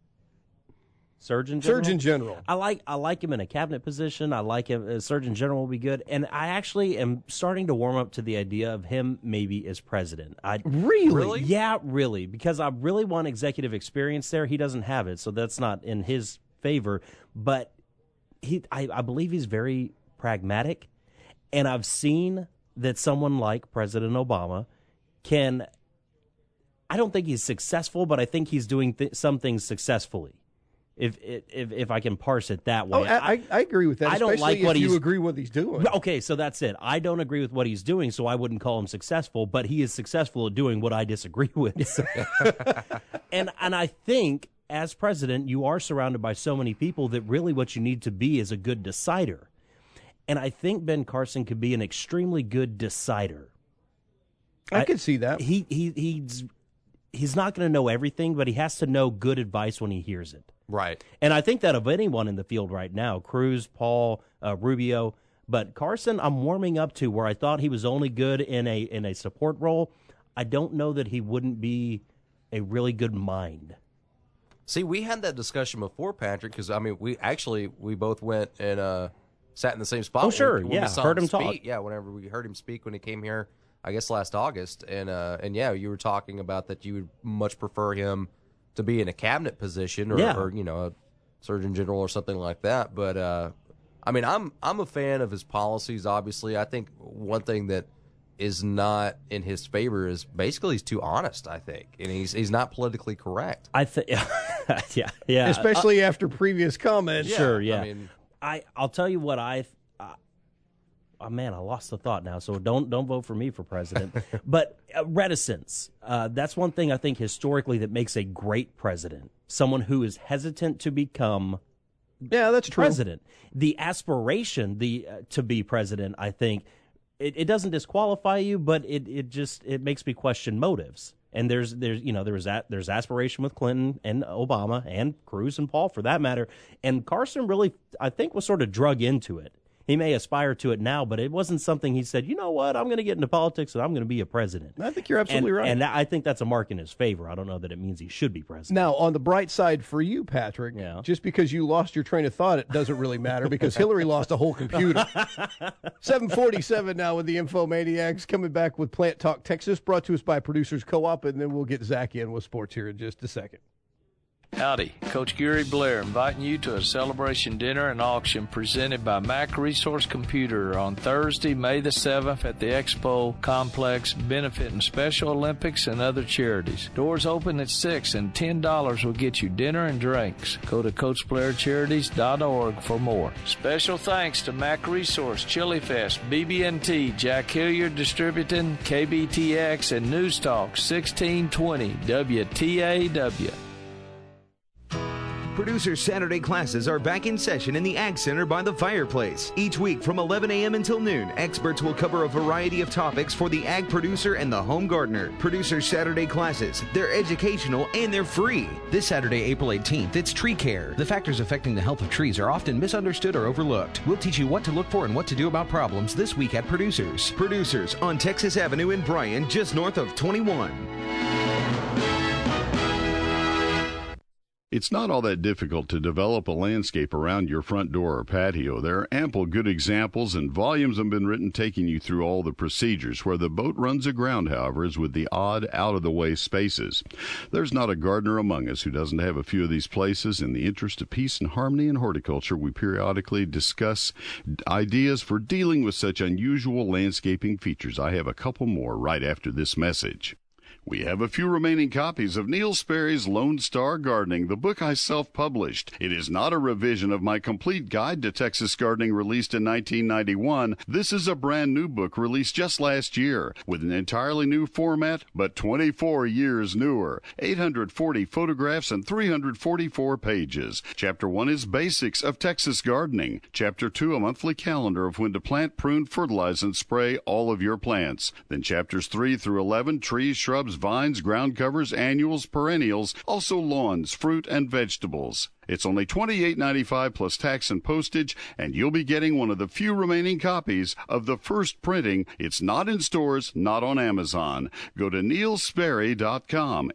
S1: Surgeon General?
S10: Surgeon General.
S1: I like him in a cabinet position. I like him as Surgeon General will be good. And I actually am starting to warm up to the idea of him maybe as president.
S10: Really?
S1: Yeah, really. Because I really want executive experience there. He doesn't have it, so that's not in his favor. But I believe he's very pragmatic. And I've seen that someone like President Obama can, I don't think he's successful, but I think he's doing some things successfully. If I can parse it that way.
S10: Oh, I agree with that.
S1: I don't like what
S10: you agree with what he's doing.
S1: Okay, so that's it. I don't agree with what he's doing, so I wouldn't call him successful. But he is successful at doing what I disagree with. and I think as president, you are surrounded by so many people that really what you need to be is a good decider. And I think Ben Carson could be an extremely good decider.
S10: I could see that.
S1: He's not going to know everything, but he has to know good advice when he hears it.
S17: Right.
S1: And I think that of anyone in the field right now, Cruz, Paul, Rubio, but Carson, I'm warming up to where I thought he was only good in a support role. I don't know that he wouldn't be a really good mind.
S17: See, we had that discussion before, Patrick, because, I mean, we both went and sat in the same spot.
S1: Oh, sure.
S17: When
S1: yeah,
S17: we saw
S1: heard him
S17: speak.
S1: talk.
S17: Yeah, whenever we heard him speak when he came here, I guess last August. And yeah, you were talking about that you would much prefer him to be in a cabinet position or a Surgeon General or something like that. But, I mean, I'm a fan of his policies, obviously. I think one thing that is not in his favor is basically he's too honest, I think. And he's not politically correct.
S1: I think, yeah.
S10: Especially after previous comments.
S1: Sure, yeah.
S17: I mean,
S1: I'll tell you what man, I lost the thought now, so don't vote for me for president. But reticence, that's one thing I think historically that makes a great president, someone who is hesitant to become
S10: that's
S1: president. True. The aspiration to be president, I think, it doesn't disqualify you, but it makes me question motives. And there's aspiration with Clinton and Obama and Cruz and Paul for that matter. And Carson really, I think, was sort of drug into it. He may aspire to it now, but it wasn't something he said, you know what, I'm going to get into politics and I'm going to be a president.
S10: I think you're absolutely right.
S1: And I think that's a mark in his favor. I don't know that it means he should be president.
S10: Now, on the bright side for you, Patrick, just because you lost your train of thought, it doesn't really matter because Hillary lost a whole computer. 7:47 now with the Infomaniacs, coming back with Plant Talk Texas, brought to us by Producers Co-op, and then we'll get Zach in with sports here in just a second.
S5: Howdy, Coach Gary Blair inviting you to a celebration dinner and auction presented by Mac Resource Computer on Thursday, May the 7th at the Expo Complex, benefiting Special Olympics and other charities. Doors open at 6 and $10 will get you dinner and drinks. Go to CoachBlairCharities.org for more. Special thanks to Mac Resource, Chili Fest, BB&T, Jack Hilliard Distributing, KBTX, and News Talk 1620 WTAW.
S8: Producers Saturday classes are back in session in the Ag Center by the fireplace. Each week from 11 a.m. until noon, experts will cover a variety of topics for the ag producer and the home gardener. Producers Saturday classes, they're educational and they're free. This Saturday, April 18th, it's tree care. The factors affecting the health of trees are often misunderstood or overlooked. We'll teach you what to look for and what to do about problems this week at Producers. Producers on Texas Avenue in Bryan, just north of 21.
S2: It's not all that difficult to develop a landscape around your front door or patio. There are ample good examples, and volumes have been written taking you through all the procedures. Where the boat runs aground, however, is with the odd, out-of-the-way spaces. There's not a gardener among us who doesn't have a few of these places. In the interest of peace and harmony in horticulture, we periodically discuss ideas for dealing with such unusual landscaping features. I have a couple more right after this message. We have a few remaining copies of Neil Sperry's Lone Star Gardening, the book I self-published. It is not a revision of my complete guide to Texas gardening released in 1991. This is a brand new book released just last year with an entirely new format, but 24 years newer. 840 photographs and 344 pages. Chapter 1 is Basics of Texas Gardening. Chapter 2, a monthly calendar of when to plant, prune, fertilize, and spray all of your plants. Then chapters 3 through 11, trees, shrubs, vines, ground covers, annuals, perennials, also lawns, fruit, and vegetables. It's only $28.95 plus tax and postage, and you'll be getting one of the few remaining copies of the first printing. It's not in stores, not on Amazon. Go to neilsperry.com,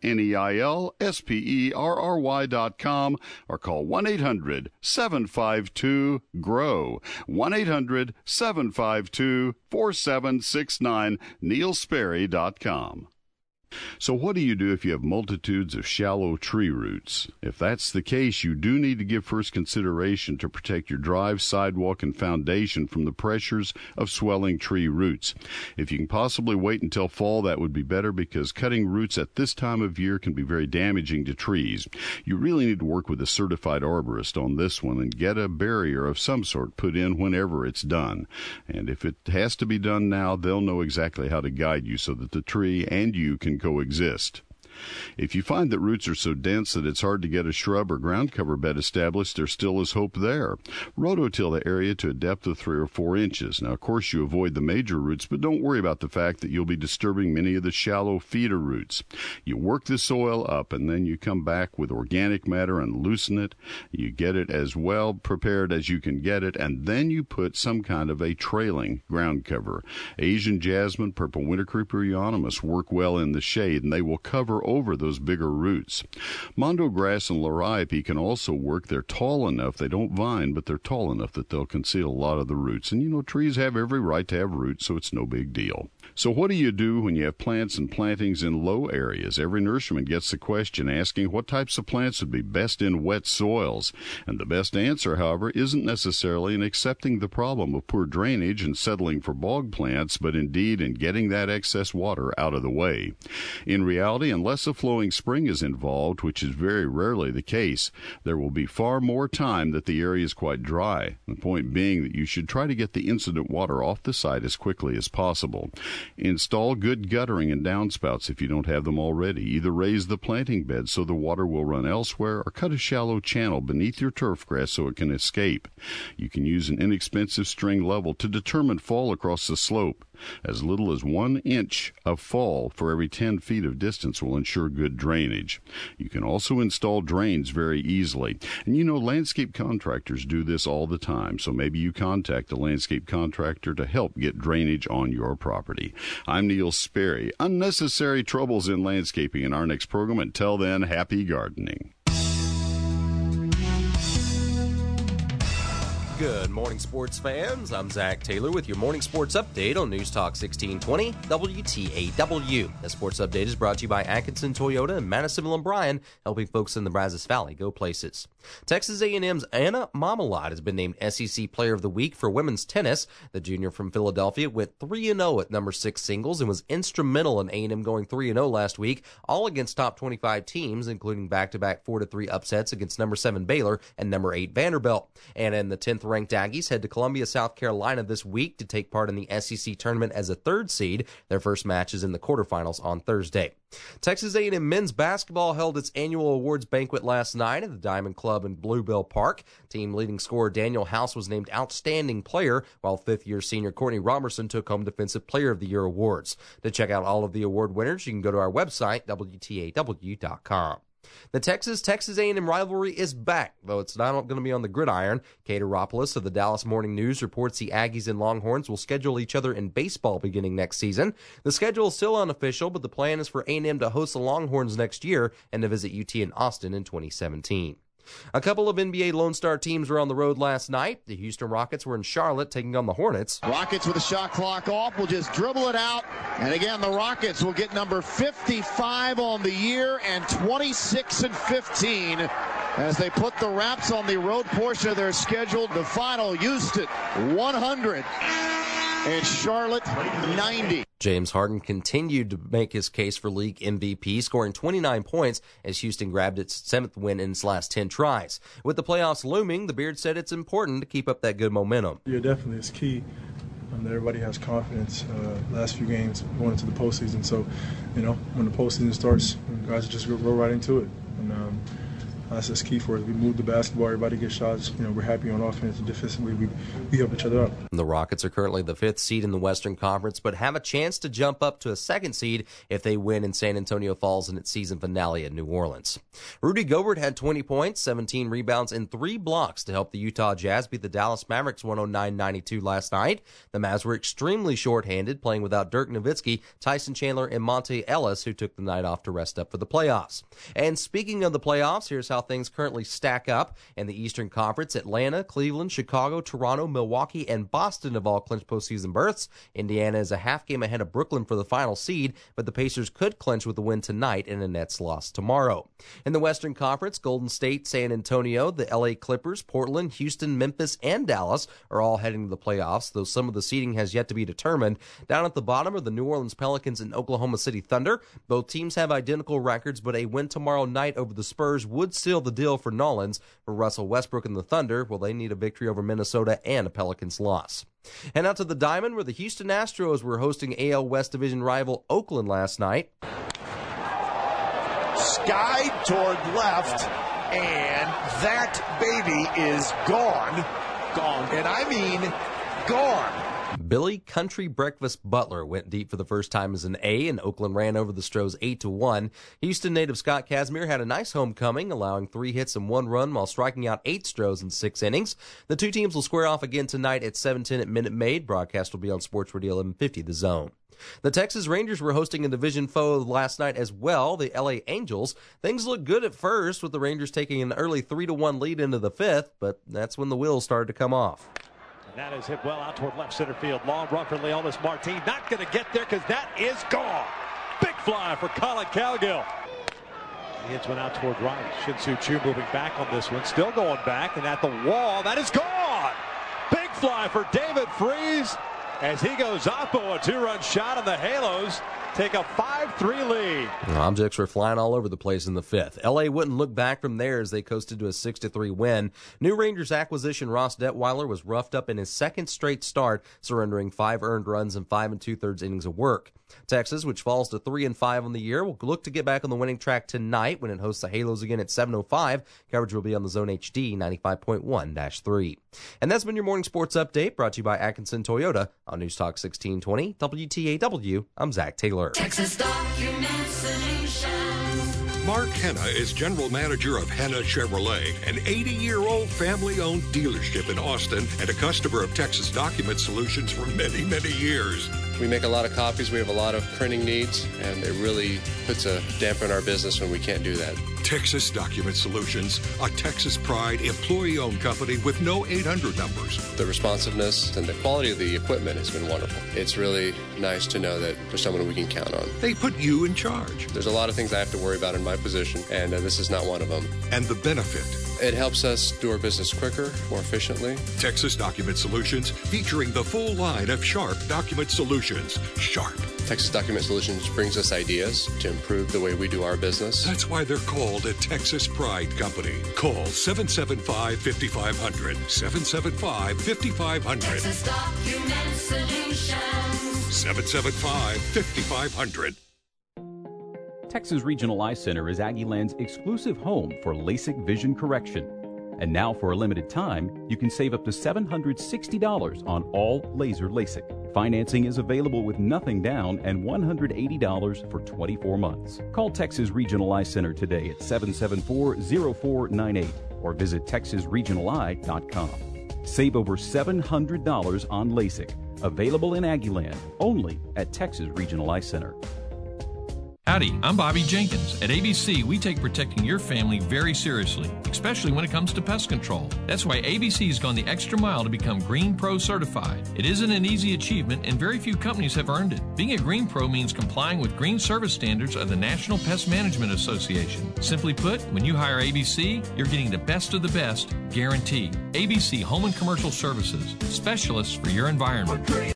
S2: NEILSPERRY.com, or call 1-800-752-GROW, 1-800-752-4769, neilsperry.com. So what do you do if you have multitudes of shallow tree roots? If that's the case, you do need to give first consideration to protect your drive, sidewalk, and foundation from the pressures of swelling tree roots. If you can possibly wait until fall, that would be better, because cutting roots at this time of year can be very damaging to trees. You really need to work with a certified arborist on this one and get a barrier of some sort put in whenever it's done. And if it has to be done now, they'll know exactly how to guide you so that the tree and you can coexist. If you find that roots are so dense that it's hard to get a shrub or ground cover bed established, there still is hope there. Rototill the area to a depth of 3 or 4 inches. Now, of course, you avoid the major roots, but don't worry about the fact that you'll be disturbing many of the shallow feeder roots. You work the soil up, and then you come back with organic matter and loosen it. You get it as well prepared as you can get it, and then you put some kind of a trailing ground cover. Asian jasmine, purple winter creeper euonymus work well in the shade, and they will cover over those bigger roots. Mondo grass and liriope can also work. They're tall enough, they don't vine, but they're tall enough that they'll conceal a lot of the roots. And you know, trees have every right to have roots, so it's no big deal. So what do you do when you have plants and plantings in low areas? Every nurseryman gets the question asking what types of plants would be best in wet soils. And the best answer, however, isn't necessarily in accepting the problem of poor drainage and settling for bog plants, but indeed in getting that excess water out of the way. In reality, unless a flowing spring is involved, which is very rarely the case, there will be far more time that the area is quite dry. The point being that you should try to get the incident water off the site as quickly as possible. Install good guttering and downspouts if you don't have them already. Either raise the planting bed so the water will run elsewhere, or cut a shallow channel beneath your turf grass so it can escape. You can use an inexpensive string level to determine fall across the slope. As little as 1 inch of fall for every 10 feet of distance will ensure good drainage. You can also install drains very easily. And you know, landscape contractors do this all the time, so maybe you contact a landscape contractor to help get drainage on your property. I'm Neil Sperry. Unnecessary troubles in landscaping in our next program. Until then, happy gardening.
S17: Good morning, sports fans. I'm Zach Taylor with your morning sports update on News Talk 1620 WTAW. The sports update is brought to you by Atkinson Toyota and Madison and Bryan, helping folks in the Brazos Valley go places. Texas A&M's Anna Marmalade has been named SEC Player of the Week for women's tennis. The junior from Philadelphia went 3-0 at number 6 singles and was instrumental in A&M going 3-0 last week, all against top 25 teams, including back-to-back 4-3 upsets against number 7 Baylor and number 8 Vanderbilt. And in the 10th ranked Aggies head to Columbia, South Carolina this week to take part in the SEC tournament as a 3rd seed. Their first match is in the quarterfinals on Thursday. Texas A&M men's basketball held its annual awards banquet last night at the Diamond Club in Bluebell Park. Team leading scorer Daniel House was named Outstanding Player, while 5th-year senior Courtney Robertson took home Defensive Player of the Year awards. To check out all of the award winners, you can go to our website, WTAW.com. The Texas A&M rivalry is back, though it's not going to be on the gridiron. Kate Aropoulos of the Dallas Morning News reports the Aggies and Longhorns will schedule each other in baseball beginning next season. The schedule is still unofficial, but the plan is for A&M to host the Longhorns next year and to visit UT in Austin in 2017. A couple of NBA Lone Star teams were on the road last night. The Houston Rockets were in Charlotte taking on the Hornets.
S3: Rockets with the shot clock off will just dribble it out. And again, the Rockets will get number 55 on the year and 26-15 as they put the Raps on the road portion of their schedule. The final, Houston 100. and Charlotte 90.
S17: James Harden continued to make his case for league MVP, scoring 29 points as Houston grabbed its 7th win in its last 10 tries. With the playoffs looming, the Beard said it's important to keep up that good momentum.
S4: Yeah, definitely. It's key that everybody has confidence last few games going into the postseason. So, when the postseason starts, guys just go right into it. And that's just key for us. We move the basketball, everybody gets shots. We're happy on offense and defensively. We help each other out.
S17: The Rockets are currently the 5th seed in the Western Conference, but have a chance to jump up to a 2nd seed if they win in San Antonio Falls in its season finale at New Orleans. Rudy Gobert had 20 points, 17 rebounds, and 3 blocks to help the Utah Jazz beat the Dallas Mavericks 109-92 last night. The Mavs were extremely shorthanded, playing without Dirk Nowitzki, Tyson Chandler, and Monte Ellis, who took the night off to rest up for the playoffs. And speaking of the playoffs, here's how things currently stack up in the Eastern Conference. Atlanta, Cleveland, Chicago, Toronto, Milwaukee, and Boston have all clinched postseason berths. Indiana is a half game ahead of Brooklyn for the final seed, but the Pacers could clinch with a win tonight and a Nets loss tomorrow. In the Western Conference, Golden State, San Antonio, the LA Clippers, Portland, Houston, Memphis, and Dallas are all heading to the playoffs, though some of the seeding has yet to be determined. Down at the bottom are the New Orleans Pelicans and Oklahoma City Thunder. Both teams have identical records, but a win tomorrow night over the Spurs would seal the deal for Nolans. For Russell Westbrook and the Thunder, well, they need a victory over Minnesota and a Pelicans loss. And out to the Diamond, where the Houston Astros were hosting AL West Division rival Oakland last night.
S21: Skied toward left, and that baby is gone. Gone. And I mean gone.
S17: Billy Country Breakfast Butler went deep for the first time as an A, and Oakland ran over the Stros 8-1. Houston native Scott Kazmir had a nice homecoming, allowing 3 hits and 1 run while striking out 8 Stros in 6 innings. The two teams will square off again tonight at 7:10 at Minute Maid. Broadcast will be on Sports Radio 1150 The Zone. The Texas Rangers were hosting a division foe last night as well, the LA Angels. Things looked good at first, with the Rangers taking an early 3-1 lead into the 5th, but that's when the wheels started to come off.
S22: That is hit well out toward left center field. Long run for Leonis Martin. Not going to get there because that is gone. Big fly for Colin Cowgill. He hits one out toward right. Shin-Soo Choo moving back on this one. Still going back, and at the wall, that is gone. Big fly for David Freese as he goes oppo a 2-run shot on the Halos. Take a 5-3 lead.
S17: Objects were flying all over the place in the 5th. L.A. wouldn't look back from there as they coasted to a 6-3 win. New Rangers acquisition Ross Detweiler was roughed up in his 2nd straight start, surrendering 5 earned runs and 5 2/3 innings of work. Texas, which falls to 3-5 on the year, will look to get back on the winning track tonight when it hosts the Halos again at 7:05. Coverage will be on the Zone HD 95.1-3. And that's been your morning sports update, brought to you by Atkinson Toyota on News Talk 1620 WTAW. I'm Zach Taylor.
S23: Texas Document Solutions.
S24: Mark Henna is general manager of Henna Chevrolet, an 80-year-old family-owned dealership in Austin and a customer of Texas Document Solutions for many, many years.
S25: We make a lot of copies. We have a lot of printing needs, and it really puts a damper in our business when we can't do that.
S24: Texas Document Solutions, a Texas Pride employee-owned company with no 800 numbers.
S25: The responsiveness and the quality of the equipment has been wonderful. It's really nice to know that there's someone we can count on.
S24: They put you in charge.
S25: There's a lot of things I have to worry about in my position, and this is not one of them.
S24: And the benefit.
S25: It helps us do our business quicker, more efficiently.
S24: Texas Document Solutions, featuring the full line of Sharp Document Solutions. Sharp.
S25: Texas Document Solutions brings us ideas to improve the way we do our business.
S24: That's why they're called a Texas Pride Company. Call 775-5500. 775-5500.
S23: Texas Document Solutions.
S24: 775-5500.
S6: Texas Regional Eye Center is Aggieland's exclusive home for LASIK vision correction. And now, for a limited time, you can save up to $760 on all laser LASIK. Financing is available with nothing down and $180 for 24 months. Call Texas Regional Eye Center today at 774-0498 or visit texasregionaleye.com. Save over $700 on LASIK. Available in Aggieland, only at Texas Regional Eye Center.
S27: Howdy, I'm Bobby Jenkins. At ABC, we take protecting your family very seriously, especially when it comes to pest control. That's why ABC has gone the extra mile to become Green Pro certified. It isn't an easy achievement, and very few companies have earned it. Being a Green Pro means complying with green service standards of the National Pest Management Association. Simply put, when you hire ABC, you're getting the best of the best, guaranteed. ABC Home and Commercial Services, specialists for your environment.